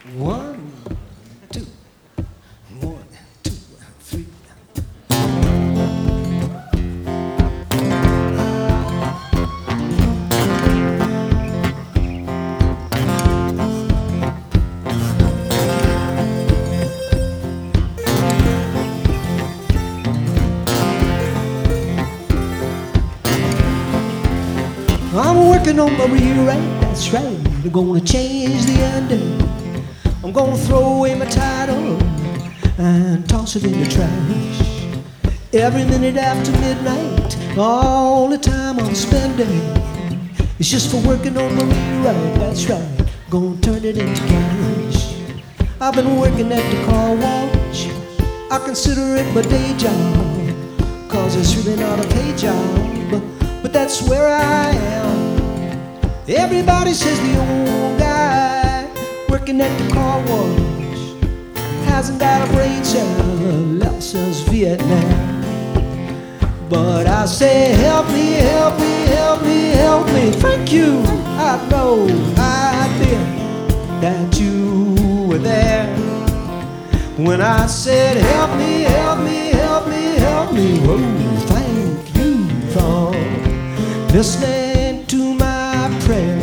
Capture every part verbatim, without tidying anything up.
One, two, one, two, three. I'm working on my rewrite, that's right. I'm gonna change the ending. I'm gonna throw away my title and toss it in the trash. Every minute after midnight, all the time I'm spending, it's just for working on my rewrite, that's right. Gonna turn it into cash. I've been working at the car wash. I consider it my day job, cause it's really not a pay job, but, but that's where I am. Everybody says the old guy working at the car wash hasn't got a brain cell, else is Vietnam. But I say, help me, help me, help me, help me. Thank you, I know I did that you were there when I said, help me, help me, help me, help me. Whoa, thank you for listening to my prayer.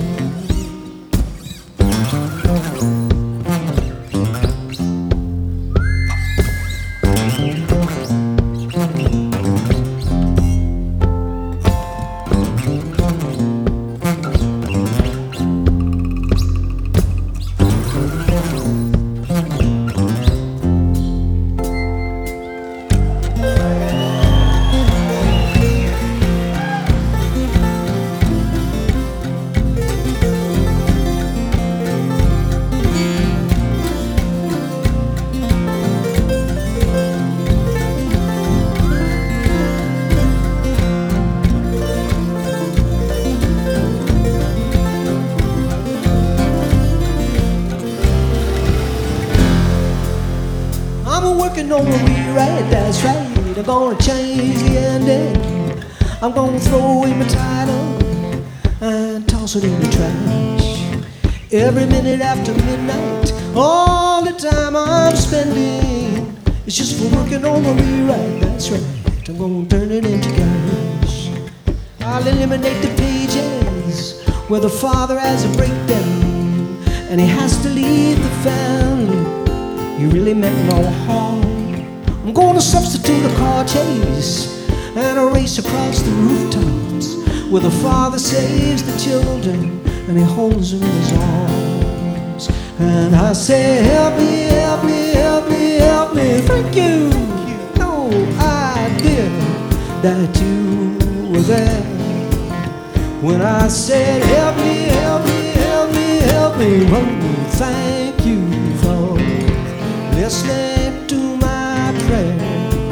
I'm working on a rewrite, that's right. I'm gonna change the ending. I'm gonna throw away my title and toss it in the trash. Every minute after midnight, all the time I'm spending, it's just for working on a rewrite, that's right. I'm gonna turn it into cash. I'll eliminate the pages where the father has a breakdown and he has to leave the family. You really meant no harm. I'm gonna substitute a car chase and a race across the rooftops where the father saves the children and he holds them in his arms. And I say, help me, help me, help me, help me. Thank you. You know I did that you were there when I said, help me, help me, help me, help me. Oh, thank you for listening to my prayer.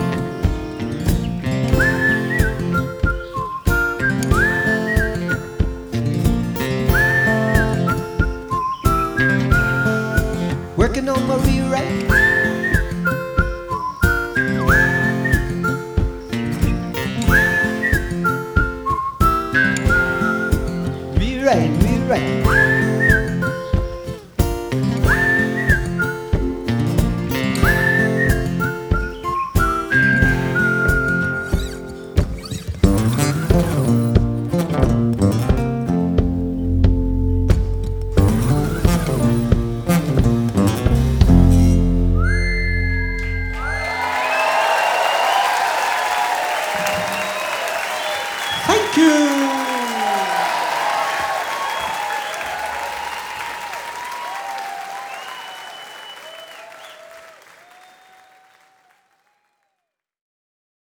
Working on my rewrite. Rewrite, rewrite.